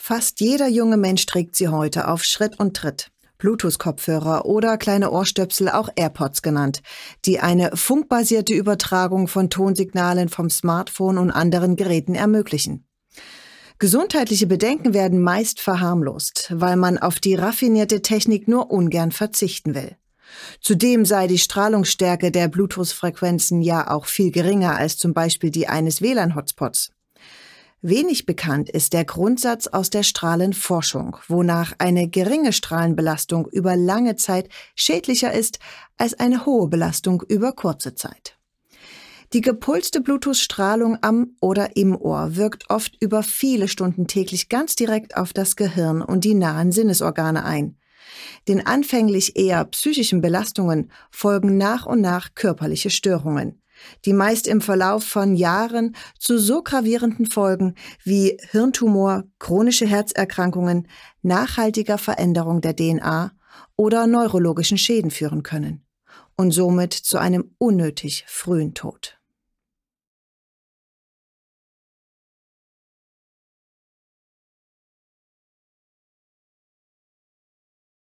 Fast jeder junge Mensch trägt sie heute auf Schritt und Tritt. Bluetooth-Kopfhörer oder kleine Ohrstöpsel, auch AirPods genannt, die eine funkbasierte Übertragung von Tonsignalen vom Smartphone und anderen Geräten ermöglichen. Gesundheitliche Bedenken werden meist verharmlost, weil man auf die raffinierte Technik nur ungern verzichten will. Zudem sei die Strahlungsstärke der Bluetooth-Frequenzen ja auch viel geringer als zum Beispiel die eines WLAN-Hotspots. Wenig bekannt ist der Grundsatz aus der Strahlenforschung, wonach eine geringe Strahlenbelastung über lange Zeit schädlicher ist als eine hohe Belastung über kurze Zeit. Die gepulste Bluetooth-Strahlung am oder im Ohr wirkt oft über viele Stunden täglich ganz direkt auf das Gehirn und die nahen Sinnesorgane ein. Den anfänglich eher psychischen Belastungen folgen nach und nach körperliche Störungen, die meist im Verlauf von Jahren zu so gravierenden Folgen wie Hirntumor, chronische Herzerkrankungen, nachhaltiger Veränderung der DNA oder neurologischen Schäden führen können und somit zu einem unnötig frühen Tod.